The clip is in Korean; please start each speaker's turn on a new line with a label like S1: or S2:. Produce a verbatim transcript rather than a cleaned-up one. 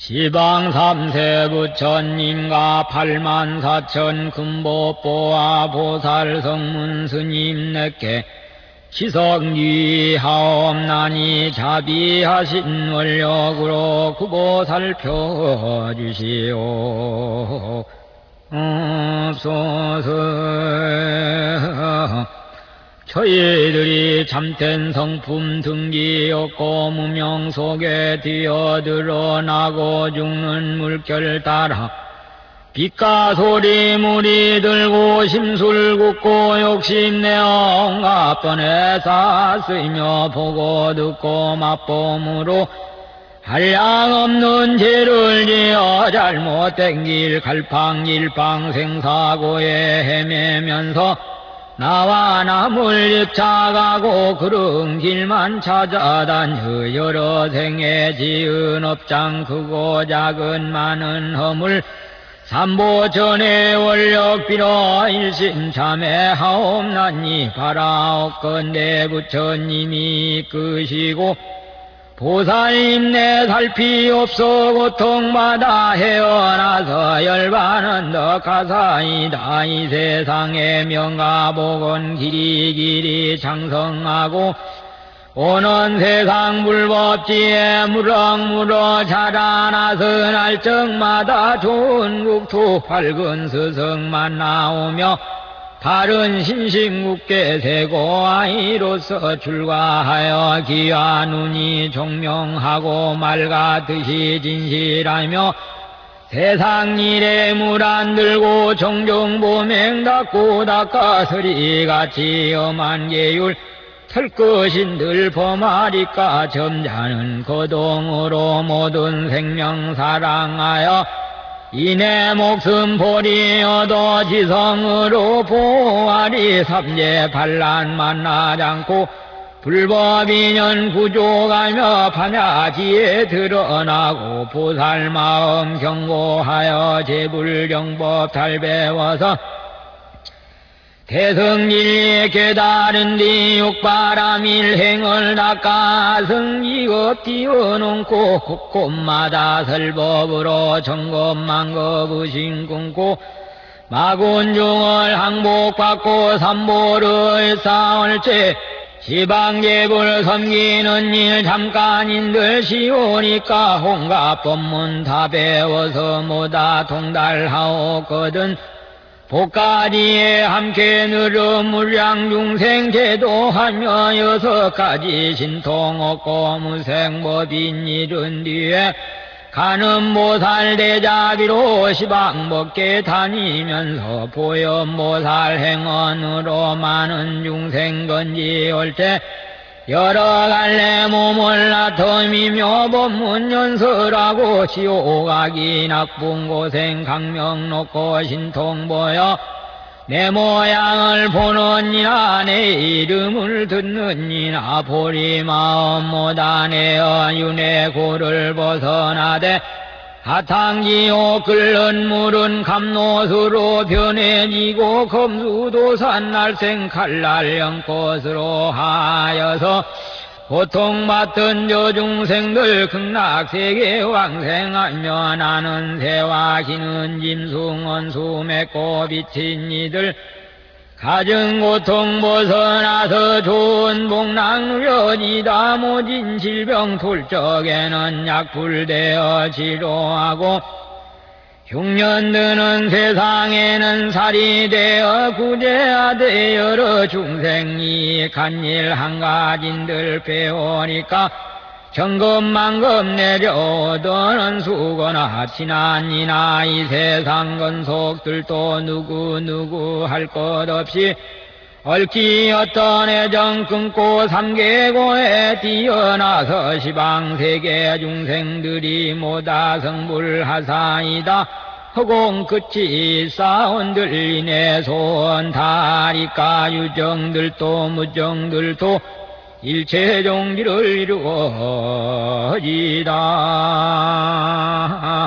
S1: 시방 삼세 부처님과 팔만사천 금보보아 보살 성문 스님 내께 기성유의하옵나니 자비하신 원력으로 구보 살펴주시오. 없소서. 저희들이 참된 성품 등기 없고 무명 속에 뛰어들어나고 죽는 물결 따라 빛과 소리 물이 들고 심술 굽고 욕심내어 온갖 번에 쌓쓰이며 보고 듣고 맛봄으로 한량없는 죄를 지어 잘못된 길 갈팡일팡생사고에 헤매면서 나와 남을 입착하고 그런 길만 찾아다녀 여러 생에 지은 업장 크고 작은 많은 허물 삼보전의 원력비로 일심참회하옵나니 바라옵건대 부처님이 이끄시고 보살님 내 살피 없어 고통받아 헤어나서 열반은 더 가사이다. 이 세상의 명가복은 길이 길이 장성하고 오는 세상 불법지에 무럭무럭 자라나서 날적마다 좋은 국토 밝은 스승만 나오며 바른 신심 굳게 세고 아이로서 출가하여 기와 눈이 종명하고 맑아듯이 진실하며 세상 일에 물 안 들고 종종 보맹 닦고 닦아서리같이 엄한 계율 털것인들 범하리까 점잖은 거동으로 모든 생명 사랑하여 이내 목숨 보리어도 지성으로 보아리 삼재 반란 만나지 않고 불법인연 구족하며 반야지에 드러나고 보살마음 경고하여 제불경법 잘 배워서 대승진리에 깨달은 뒤 육바람 일행을 닦아 성지급 띄워놓고 곳곳마다 설법으로 점검만급 의심 끊고 마군중을 항복받고 삼보를 쌓을째 지방계불 섬기는 일 잠깐인들 쉬우니까 홍갑 법문 다 배워서 뭐다 통달하옵거든. 복가지에 함께 늘어 물량중생 제도하며 여섯 가지 신통 없고 무생법인 이른 뒤에 가는 보살 대자비로 시방법계 다니면서 보현보살 행언으로 많은 중생 건지올 때 여러 갈래 몸을 나텀이며 법문 연설하고 지옥가기 나쁜 고생 강명 놓고 신통 보여 내 모양을 보는 이나 내 이름을 듣는 이나 보리 마음 못하내어 윤회 고를 벗어나되 하탕기호 끓는 물은 감노수로 변해지고 검수도산 날생 칼날 연꽃으로 하여서 고통받던 저 중생들 극락세계 왕생하며 나는 새와 기는 짐승은 수맺고 비친 이들 가정 고통 벗어나서 좋은 복락 누려지다 모진 질병 돌적에는 약불되어 치료하고 흉년 드는 세상에는 살이 되어 구제하되 여러 중생이 간일 한가진들 배우니까 정금만금 내려오더는 수거나 친한이나 이 세상 건속들도 누구누구 할 것 없이 얽히 어떤 애정 끊고 삼계고에 뛰어나서 시방세계 중생들이 모다 성불하사이다. 허공 끝이 싸운들 이내 소원 다리까 유정들도 무정들도 일체 종기를 이루어지다.